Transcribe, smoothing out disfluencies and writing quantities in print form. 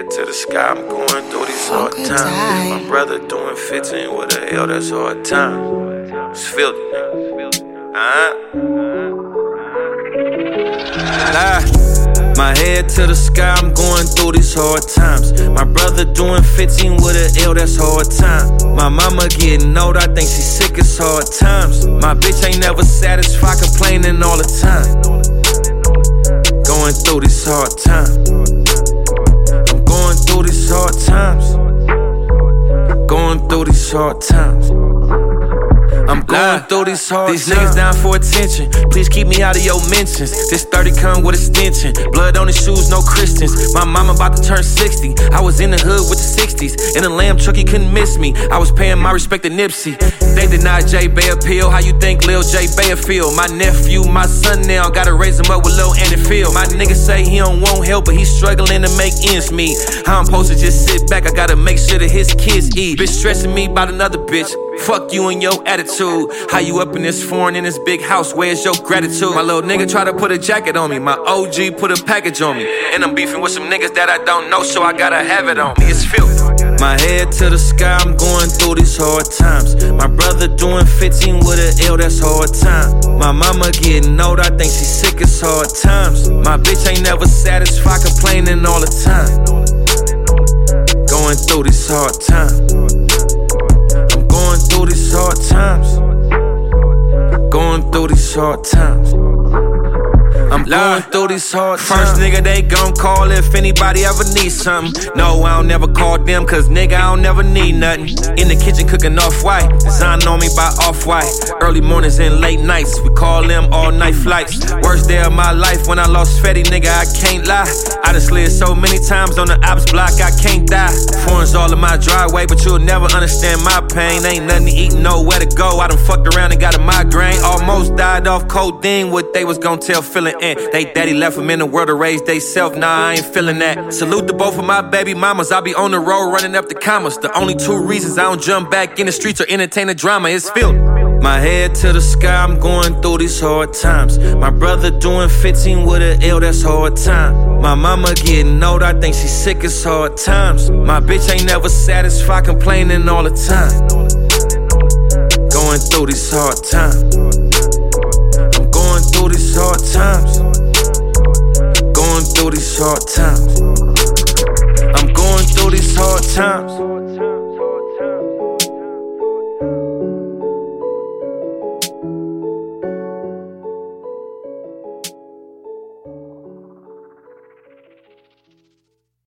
head to the sky, I'm going through these hard times. My brother doing 15, what the hell, that's hard time. It's filthy, My head to the sky, I'm going through these hard times. My brother doing 15 with a L, that's hard time. My mama getting old, I think she sick, it's hard times. My bitch ain't never satisfied, complaining all the time. Going through these hard times. I'm going through these hard times. Going through these hard times. I'm going through these hard times. These niggas down for attention. Please keep me out of your mentions. This 30 come with extension. Blood on his shoes, no Christians. My mama about to turn 60. I was in the hood with the 60s. In a lamb truck, he couldn't miss me. I was paying my respect to Nipsey. They denied J Bay appeal. How you think Lil J Bay feel? My nephew, my son now, gotta raise him up with Lil Andy Field. My nigga say he don't want help, but he's struggling to make ends meet. How I'm supposed to just sit back? I gotta make sure that his kids eat. Bitch stressing me about another bitch. Fuck you and your attitude. How you up in this foreign in this big house? Where's your gratitude? My little nigga try to put a jacket on me. My OG put a package on me. And I'm beefing with some niggas that I don't know, so I gotta have it on me. It's filthy. My head to the sky, I'm going through these hard times. My brother doing 15 with a L, that's hard time. My mama getting old, I think she sick, it's hard times. My bitch ain't never satisfied, complaining all the time. Going through these hard times. Going through these hard times. Going through these hard times. I'm going through these hard times. First nigga they gon' call if anybody ever needs something. No, I don't never call them, cause nigga I don't never need nothing. In the kitchen cooking off-white, design on me by Off-White. Early mornings and late nights, we call them all-night flights. Worst day of my life when I lost Fetty, nigga, I can't lie. I done slid so many times on the ops block, I can't die. Foreign's all in my driveway, but you'll never understand my pain. Ain't nothing to eat, nowhere to go. I done fucked around and got a migraine. Almost died off codeine, what they was gon' tell feeling. They daddy left them in the world to raise they self, nah, I ain't feeling that. Salute to both of my baby mamas, I be on the road running up the commas. The only two reasons I don't jump back in the streets or entertain the drama is filthy. My head to the sky, I'm going through these hard times. My brother doing 15 with a L, that's hard time. My mama getting old, I think she sick, it's hard times. My bitch ain't never satisfied, complaining all the time. Going through these hard times. Going through these hard times. Going through these hard times. I'm going through these hard times.